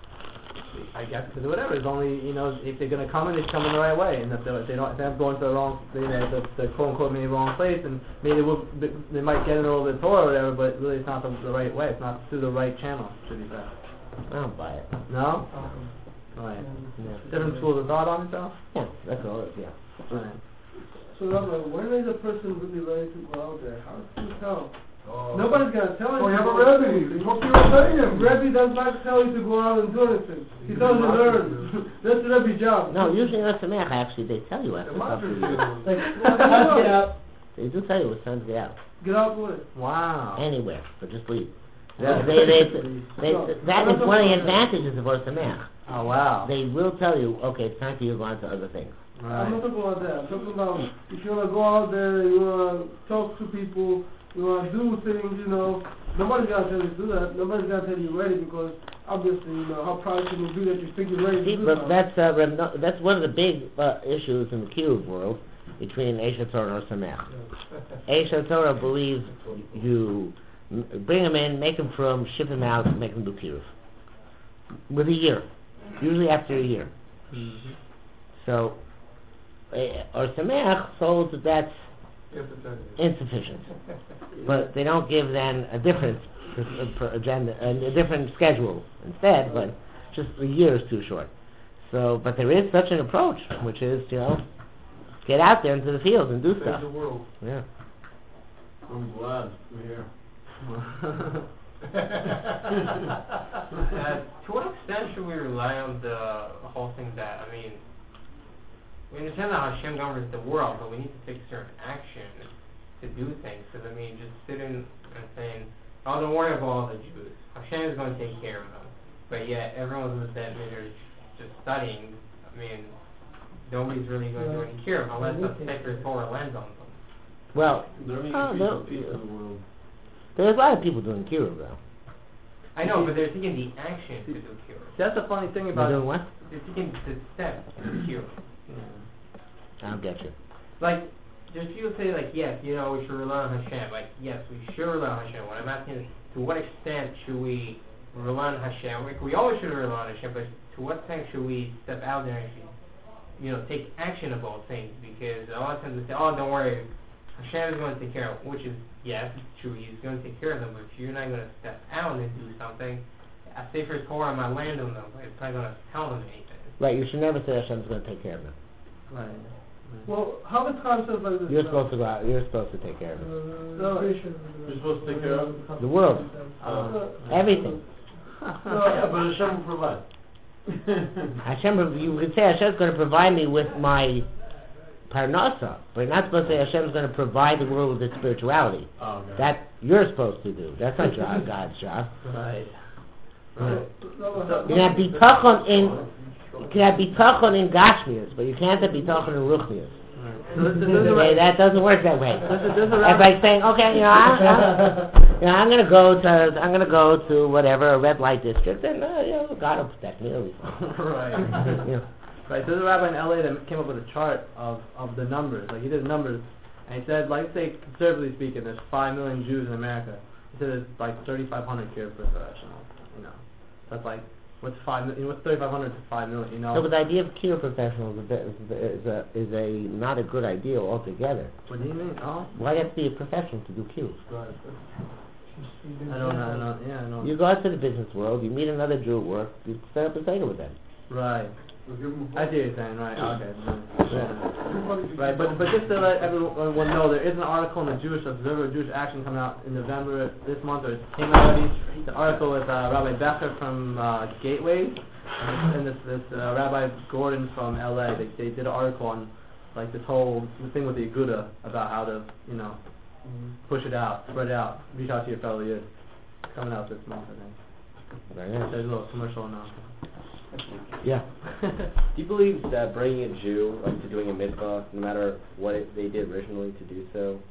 I guess because whatever. It's only you know if they're gonna come in, they come in the right way, and if they, if they don't, if they're going to the wrong, you know, the, the quote unquote maybe wrong place, and maybe they will, they might get in a little bit Torah or whatever, but really it's not the, the right way. It's not through the right channel. Should be said. I don't buy it. No. Um, Right. Yeah, Different schools of thought on itself. yeah that's all it is, yeah. Right. So Rabbi, when is a person really ready to go out there? How can you tell? Oh. Nobody's gonna tell you. Oh, you have a Rebbe. You're supposed to obey him. Rebbe does not tell you to go out and do anything. He tells you to learn. That's the Rebbe's job. No, usually in Or Sameach, actually, they tell you after The stuff to master do. feels. Like, Well, get out. They do tell you it's time to get out. Get out the way. Wow. Anywhere, but just leave. Yeah. They, they, they, they, that is one of the advantages of Or Sameach. Oh wow. They will tell you, okay, it's time for you to go on to other things. I'm Right. not talking about that. I'm talking about if you want to go out there, you want to talk to people, you want to do things, you know, nobody's going to tell you to do that. Nobody's going to tell you you're ready because obviously, you know, how proud can you be that you think you're ready See, to do but something. that's, uh, Reb No- that's one of the big uh, issues in the Kiruv world between Eish Torah and Or Sameach. Eish Torah believes you m- bring them in, make them from, ship them out, and make them do Kiruv. With a year. Usually after a year. Mm-hmm. So, So, uh, Or Sameach holds that that's Yes, it's a- insufficient. But they don't give then a different pr- pr- agenda, a, a different schedule instead, but just a year is too short. So, but there is such an approach, which is, you know, get out there into the field and do Save stuff. the world. Yeah. I'm glad we're here. Uh, to what extent should we rely on the whole thing that, I mean, we understand that Hashem governs the world, but we need to take certain action to do things. Because, I mean, just sitting and saying, oh, don't worry about all the Jews. Hashem is going to take care of them. But yet, everyone's with that they're just studying. I mean, nobody's really going to do any care unless the sacred Torah lands on them. Well, They're making oh, peace, no, peace in the world. there's a lot of people doing Kiruv though. I know, but they're taking the action to do cure. that's the funny thing They're about doing what? They're taking the step to do cure. I don't get you. Like, there's people say, like, yes, you know, we should rely on Hashem. Like, yes, we should rely on Hashem. What I'm asking is, to what extent should we rely on Hashem? Like, we always should rely on Hashem, but to what extent should we step out there and actually, you know, take action about things? Because a lot of times they say, oh, don't worry, Hashem is going to take care of it, which is, yes, it's true, He's going to take care of them, but if you're not going to step out and do something, I say for Torah, my land on them, but it's not going to tell them anything. Right, you should never say Hashem's going to take care of them. Right. Well, how is concept like this? You're uh, supposed to go out. You're supposed to take care of Uh, them. No, pretty sure. You're supposed to take care of The world. Uh, Everything. yeah, but Hashem will provide. Hashem, you could say Hashem's going to provide me with my parnasa, but you're not supposed to say Hashem's going to provide the world with its spirituality. Oh, okay. That you're supposed to do. That's not job, God's job. Right. Right. No, You can have bitachon in, you can have bitachon in gashmias, but you can't have bitachon in ruchnias. So this, this is Okay, right. that doesn't work that way. This is, this is It's around. like saying, okay, you know, I, I, you know, I'm gonna go to, I'm gonna go to whatever a red light district, and uh, you know, God will protect me. It'll be fine. Right. You know. Right, so there's a rabbi in L A that came up with a chart of, of the numbers. Like, he did numbers, and he said, like, say, conservatively speaking, there's five million Jews in America. He said there's, like, thirty-five hundred here for professionals, you know. That's like, what's five, you know, what's thirty-five hundred to five million, you know? So, but the idea of cure professionals is a, is a, is a not a good idea altogether. What do you mean? Oh? Why you have to be a professional to do cures? I don't know, I don't, yeah, I don't. You go out to the business world, you meet another Jew at work, you set up a seder with them. Right. I see what you're saying, right, okay. Yeah. Right, but but just to let everyone know, there is an article in the Jewish Observer, Jewish Action, coming out in November this month, or it came out already. The article with uh, Rabbi Becker from uh, Gateway, and, and this, this uh, Rabbi Gordon from L A. They, they did an article on like this whole the thing with the Aguda about how to, you know, push it out, spread it out, reach out to your fellow Yid. Coming out this month, I think. Very nice. There's a little commercial announcement. Yeah. Do you believe that bringing a Jew like, to doing a mitzvah, no matter what it, they did originally to do so,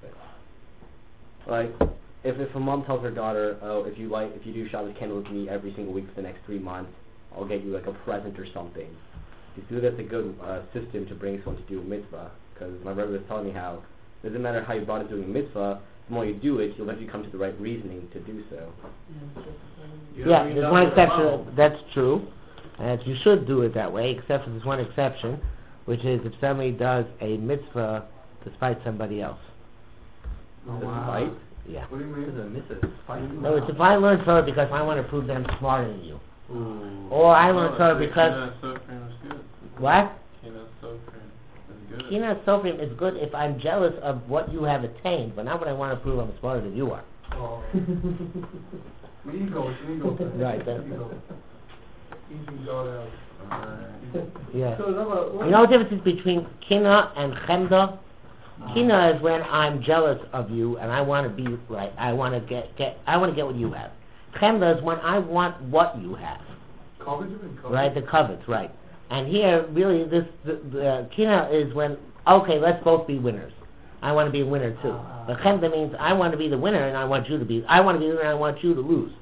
like if if a mom tells her daughter, oh, if you like, if you do Shabbos candle with me every single week for the next three months, I'll get you like a present or something. Do you feel that's a good uh, system to bring someone to do a mitzvah? Because my brother was telling me how it doesn't matter how you brought it doing a mitzvah, the more you do it, you'll eventually come to the right reasoning to do so. You Yeah, gotta bring it there's down one to the exception. level. That's true. And you should do it that way, except for this one exception, which is if somebody does a mitzvah to spite somebody else. Oh, Does it wow. fight? Yeah. What do you This is mean? a missus fight. No, it's if I learn Torah because I want to prove that I'm smarter than you. Ooh. Or I learned Oh, Torah the because- Kina Sofrim is good. What? Kina Sofrim is good. Kina Sofrim is good if I'm jealous of what you have attained, but not when I want to prove I'm smarter than you are. Oh. The ego, it's an ego thing. Right, that's Ego. Easing God out. Yeah. So, Rabbi, what- You know the difference between kina and chemda? Kina is when I'm jealous of you and I want to be right. I want to get get. I want to get what you have. Chemda is when I want what you have. Covered, you mean covered? Right, the covets, right. And here, really, this the, the kina is when okay, let's both be winners. I want to be a winner too. But chemda means I want to be the winner and I want you to be. I want to be the winner and I want you to lose.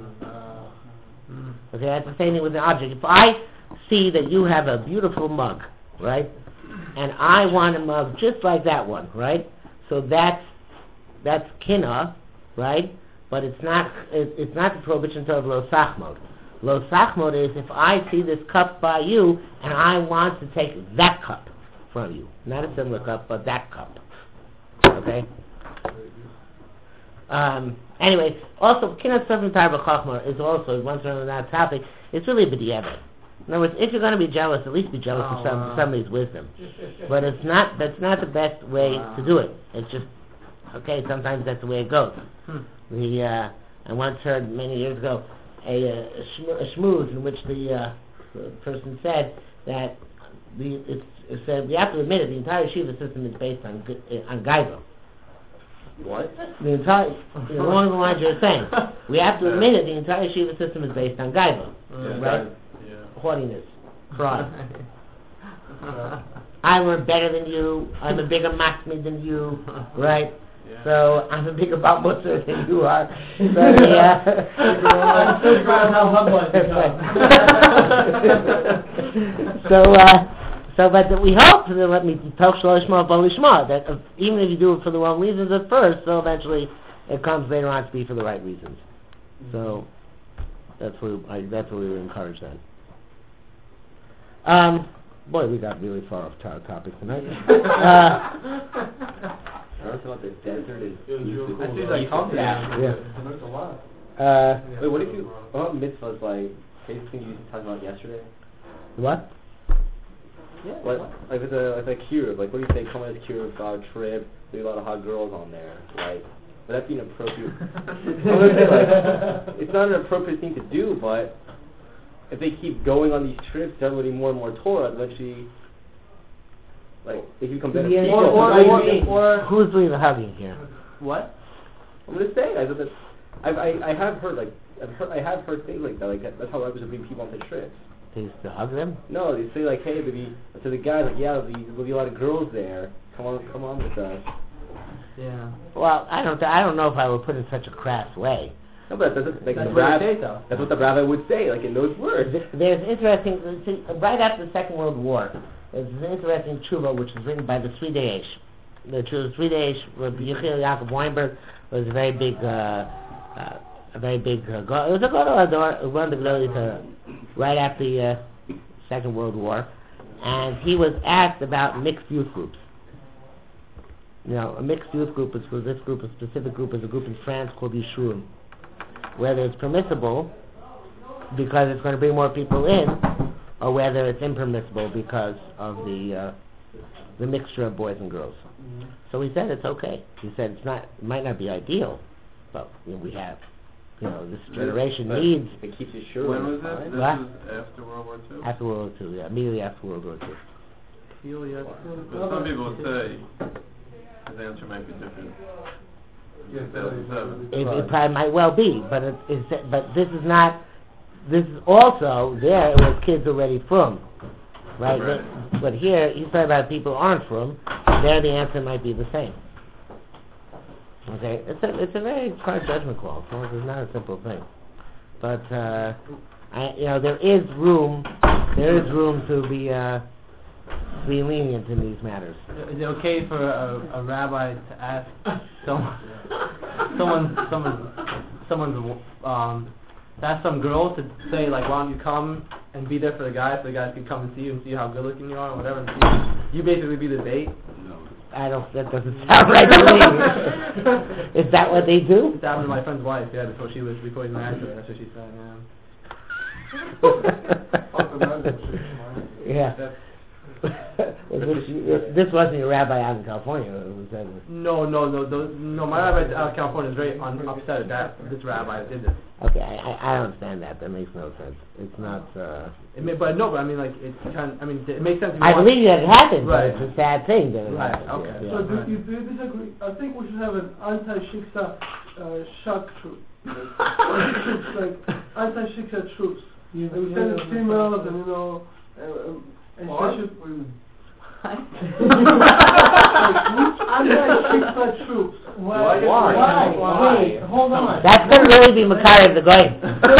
Okay, that's the same thing with an object. If I see that you have a beautiful mug, right, and I want a mug just like that one, right, so that's that's kina, right, but it's not it, it's not the prohibition of lo sachmod. Lo sachmod is if I see this cup by you and I want to take that cup from you, not a similar cup, but that cup. Okay. Um, anyway, also, Kinat Sofrim Tarba Chachma is also, once we're on that topic, it's really a b'diavad. In other words, if you're going to be jealous, at least be jealous Oh, of some, wow. somebody's wisdom. But it's not, that's not the best way Wow. to do it. It's just, okay, sometimes that's the way it goes. Hmm. The, uh, I once heard many years ago a, uh, a, shmo- a schmooze in which the, uh, the person said that the, it's, it said, we have to admit it, the entire Shiva system is based on, gu- uh, on gaiva. What? The entire, you know, along the lines you're saying, we have to admit it, the entire Shiva system is based on gaiva, Yeah. right? Yeah. Haughtiness, pride. I learn better than you, I'm a bigger maximum than you, right? Yeah. So, I'm a bigger Balmutzer than you are. So, yeah. I'm so proud of how humble I've become. so, uh, so, but we hope that let me talk shalishma balishma that uh, even if you do it for the wrong reasons at first, so eventually it comes later on to be for the right reasons. So that's what I, that's what we were encouraged then. Um, boy, we got really far off to- topic tonight. uh, Talking about the desert is It was real cool. I see though. like calm down. yeah. That's a lot. Uh, Wait, what if you, what about mitzvahs like, basically you talked about yesterday? What? Yeah. Like, like with a like a Kiruv, like what do you say? Come on this Kiruv uh, trip. There's a lot of hot girls on there. Like, would that be an appropriate? I'm gonna say, like, it's not an appropriate thing to do, but if they keep going on these trips, downloading more and more Torah, eventually, like, they can become better Yeah, people. or- Right? or- or Who's doing the hugging here? what? I'm gonna say, I, that, I've, I, I have heard like, I've heard, I have heard things like that. Like that, that's how I was bring people on the trips. They used to hug them? No, they say like, hey, there'll be to the guys like, yeah, there'll be, there'll be a lot of girls there. Come on, come on with us. Yeah. Well, I don't. I don't know if I would put it in such a crass way. No, but that's, that's, like, That's the what rab- they say, though. That's what the rabbi would say, like in those words. There's interesting. See, right after the Second World War, there's an interesting tshuva which was written by the Sridei Eish. The tshuva Sridei Eish, Yechiel Yaakov Weinberg, was a very big, uh, uh, a very big. Uh, go- it was a Gadol Hador who won the glory to right after the uh, Second World War, and he was asked about mixed youth groups. You know, a mixed youth group is for this group, a specific group is a group in France called Yishurim. Whether it's permissible because it's going to bring more people in, or whether it's impermissible because of the uh, the mixture of boys and girls. Mm-hmm. So he said it's okay. He said it's not, it might not be ideal, but you know, we have, you know, this generation But needs. It keeps you sure. When was it? This What? was after World War Two? After World War Two, yeah, immediately after World War Two. But some people say his answer might be different. Yeah, two thousand seven. It, it probably might well be, but it, it's, but this is not. This is also there was kids already from, right? Right. But, but here he's talking about people who aren't from. There the answer might be the same. Okay, it's a it's a very hard judgment call. So it's not a simple thing, but uh, I you know there is room there is room to be uh, be lenient in these matters. Is it okay for a, a rabbi to ask someone, someone, someone, someone's um, to ask some girl to say like, why don't you come and be there for the guys, so the guys can come and see you and see how good looking you are, or whatever. And see, you basically be the bait. I don't. That doesn't sound right to me. Is that what they do? That happened to my friend's wife. Yeah, before she was before he was married to her. That's what she said. Yeah. Yeah. Was this, this wasn't your rabbi out in California who said this? No, no, no, those, no. My rabbi out of California is very un- upset at that. This rabbi did this. Okay, I, I, I don't understand that. That makes no sense. It's not. Uh, It may, but no, but I mean, like, it kind. I mean, it makes sense. If you I want- believe that it happened, Right. but it's a sad thing that it Right, happened. okay. Yeah, So yeah. do you, do you disagree? I think we should have an anti-shiksa uh, shock troop. Troops, like anti-shiksa troops. You- And we you send know, the females and you know, uh, um, and What? especially What? anti-shiksa troops. Why? Why? Why? Why? Wait, hold on. That's going to really be Makar of the Goyim.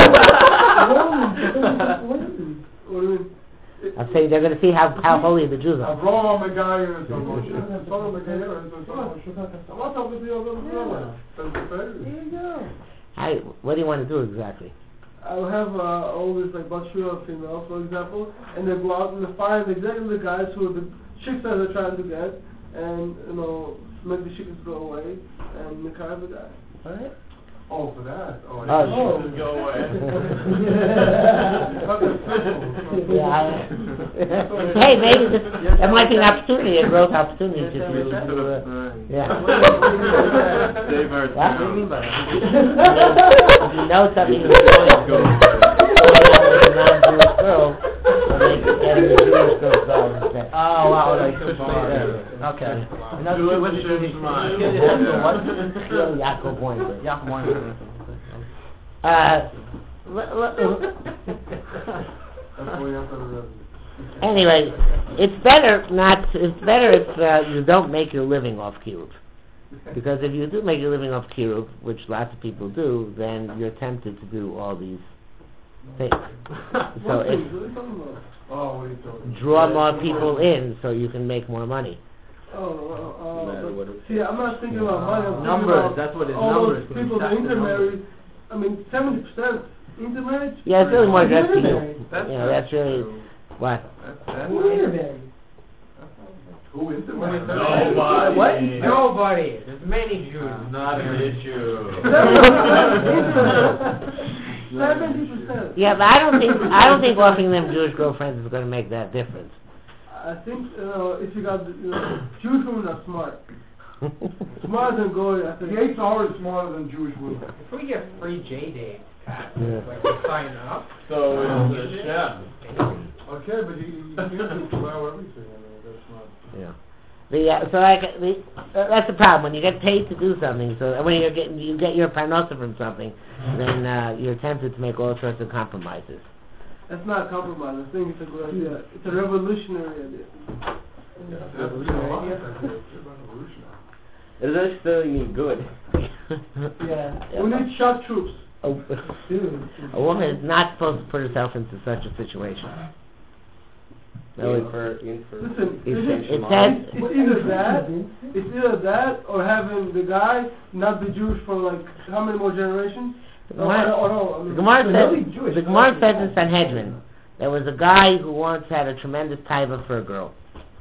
What do you mean? I'm saying they're going to see how, how holy the Jews are. Avraham Megayer is a Moshe. Son of Megayer is a son. What's up with the other brother? That's the favorite. There you go. Hi, what do you want to do exactly? I'll have uh, all these like Bashura females, for example, and they go out and they find exactly the guys who are the chicks that they're trying to get, and you know, make the chicks go away and make the guys. Alright. Oh, for that. Oh, Oh, Just go away. Yeah, I, hey, maybe this, that might be an opportunity, a growth opportunity to do. Instead to, uh, of, uh, yeah. Save our What? What do you mean by that? If you know something is going Go on with a non-Jewish girl, so they can get a Jewish girl involved instead. Oh wow, like push yeah. Okay. And that's Do it what's with the Shim's mind. what? Kill Yaakov Weinberg. Yaakov Weinberg. Uh, l- l- That's why you have to have a resident. anyway, it's better not. It's better if uh, you don't make your living off kiruv, because if you do make your living off kiruv, which lots of people do, then you're tempted to do all these things. So What if things? What are you talking about? Oh, what are you talking draw more people in, so you can make more money. Oh, uh, uh, Matter but- what it- see, I'm not thinking about money. I'm thinking Numbers, about that's what it is, all numbers. those people that That's the intermarry. I mean, seventy percent intermarriage. Yeah, it's really more addressed to you. That's You know, that's really true. what. That's, that's Who intermarried? Who is it? Nobody. What? Nobody. There's many Jews. Not an issue. seventy percent. Yeah, but I don't think I don't think offering them Jewish girlfriends is going to make that difference. I think you know if you got you know Jewish women are smart. Smarter than Goy, I think. The H R is smarter than Jewish women. If we get free J dates, Yeah. like we sign up. So is the chef. Okay, but you, you can't allow everything. I mean, that's not. Yeah. The, uh, so like the, uh, that's the problem when you get paid to do something. So when you get you get your parnasa from something, then uh, you're tempted to make all sorts of compromises. That's not a compromise. I think it's a good idea. It's a revolutionary idea. Yeah, that's revolutionary. It doesn't necessarily mean good. Yeah. We need shock troops. A, a woman is not supposed to put herself into such a situation. No, Even it, for, even for Listen, it, extension it lines. says It's either that, it's either that, or having the guy not be Jewish for like how many more generations? the Or, Gemara, or, no, I mean, the Gemara they're says really Jewish, the Gemara says in Sanhedrin there was a guy who once had a tremendous taiva for a girl,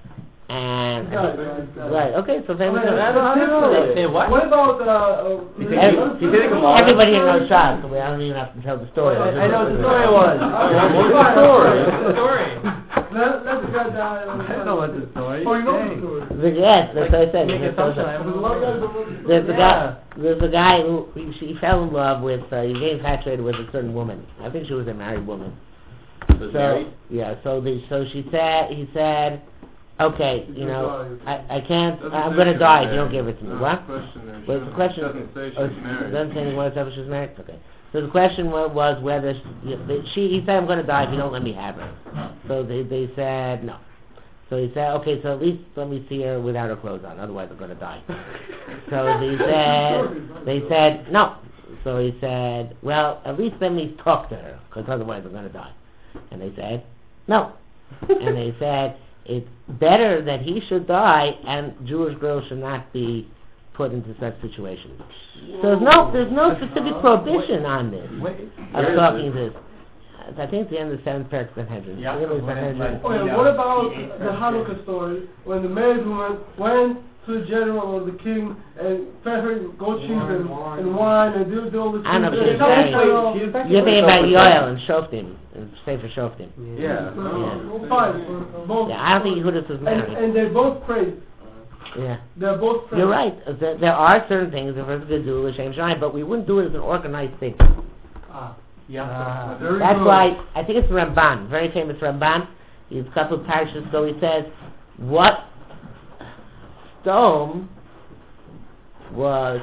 and Guys, guys, guys. right, okay, so famous. Okay, I don't, I don't know. different. Say what? What about uh, uh He the- said- the- he said the Gemara. Everybody here knows Shas, so we I don't even have to tell the story. I- I know what the story was. What's the story? Story. Let, let the guy die. I know what the story. Oh, you know Dang. the story. The, yes, that's what I said. Make That's assumption. what I I said. There's a lot of guys that know the story. There's a Yeah. guy. There's a guy who he, she fell in love with. Uh, he became infatuated with a certain woman. I think she was a married woman. Was So married? yeah. So the so she said he said, okay, you know, I I can't. Doesn't I'm say gonna she die was if you don't married. give it to me. No, What? the question there, Well, the question doesn't say oh, she's married. Doesn't say anywhere else she was married. Okay. So the question was, was whether she, she he said I'm gonna die if you don't let me have her. So they they said no. So he said, okay, so at least let me see her without her clothes on, otherwise I'm going to die. So they said, they said, no. So he said, well, at least let me talk to her, because otherwise I'm going to die. And they said, no. And they said, it's better that he should die and Jewish girls should not be put into such situations. So there's no, there's no specific prohibition on this. I'm talking this. I think it's the end of the seventh paragraph of Sanhedrin. Yeah, Really, when it's Sanhedrin. like- Oh, yeah, what about the Hanukkah story when the married woman went to the general or the king and fed her goat cheese and, and wine and did all the I know, but things? she's Tell very- the general- She's back You're in thinking the- about Yoel and Shoftim, and Sefer Shoftim. Yeah. No, fine, for both. Yeah, I don't think Yehudas was and, married. and they both prayed. Yeah. They're both prayed. You're right. Uh, There, there are certain things that we're going to do L'Shem Shamayim, but we wouldn't do it as an organized thing. Ah. Ah. Very That's good. why, I think it's the Ramban, very famous Ramban. He's a couple of parashas ago. He says, what stone was,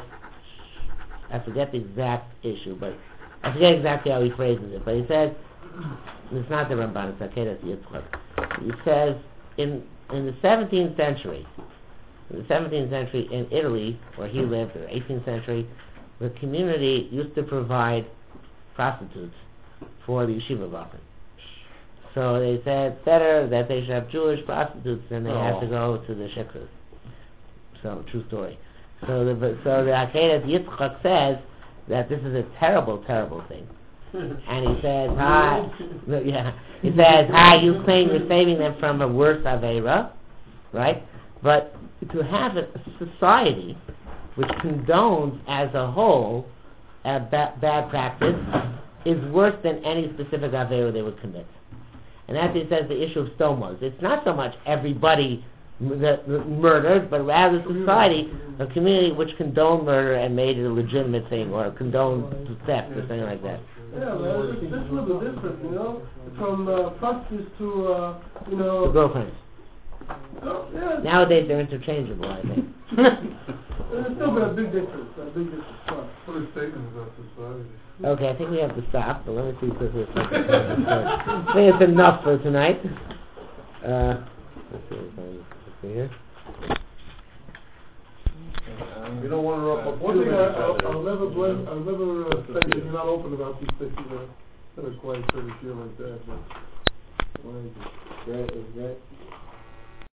I forget the exact issue, but I forget exactly how he phrases it, but he says, it's not the Ramban, it's Akedah Yitzchak. He says, in in the seventeenth century, in the seventeenth century in Italy, where he lived, or eighteenth century, the community used to provide prostitutes for the yeshiva bachim. So they said better that they should have Jewish prostitutes than they have to go to the shikras. So, true story. So the so the Akedah Yitzchak says that this is a terrible, terrible thing. And he says, hi, no, yeah, he says, hi, you claim you're saving them from a worse Aveira, right? But to have a society which condones as a whole a ba- bad practice is worse than any specific Aveira they would commit. And that's what he says the issue of stomos. It's not so much everybody m- that that murdered, but rather society, a community which condoned murder and made it a legitimate thing, or condoned theft or something like that. Yeah, man, it's, it's a little bit different, you know? From uh, prostitutes to, uh, you The know... girlfriends. Oh, yeah. Nowadays they're interchangeable, I think. There's still been a big difference, a big difference. Well, What a statement about society. Okay, I think we have to stop, but let me see quickly if I can- I think it's enough for tonight. Uh, let's see, if I- let's see here. You don't want to rough up. One thing I, I'll, I'll never blame, I'll never uh, say that you're not open about these things, you know, that are quite pretty sure like that, but. Great, it was great.